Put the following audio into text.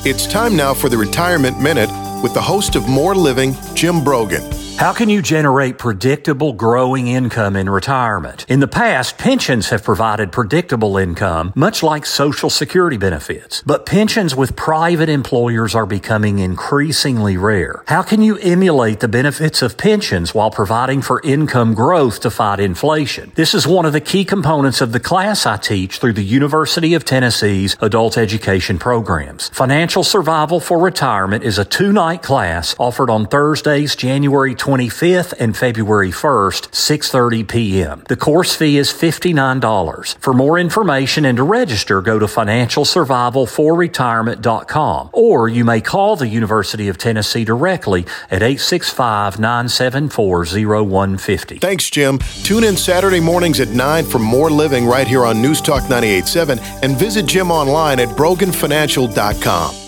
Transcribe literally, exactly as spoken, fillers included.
It's time now for the Retirement Minute with the host of More Living, Jim Brogan. How can you generate predictable, growing income in retirement? In the past, pensions have provided predictable income, much like Social Security benefits. But pensions with private employers are becoming increasingly rare. How can you emulate the benefits of pensions while providing for income growth to fight inflation? This is one of the key components of the class I teach through the University of Tennessee's adult education programs. Financial Survival for Retirement is a two-night class offered on Thursdays, January twenty-fifth and February first, six thirty p.m. The course fee is fifty-nine dollars. For more information and to register, go to financial survival for retirement dot com, or you may call the University of Tennessee directly at eight six five, nine seven four, zero one five zero. Thanks, Jim. Tune in Saturday mornings at nine for More Living right here on News Talk ninety-eight point seven and visit Jim online at brogan financial dot com.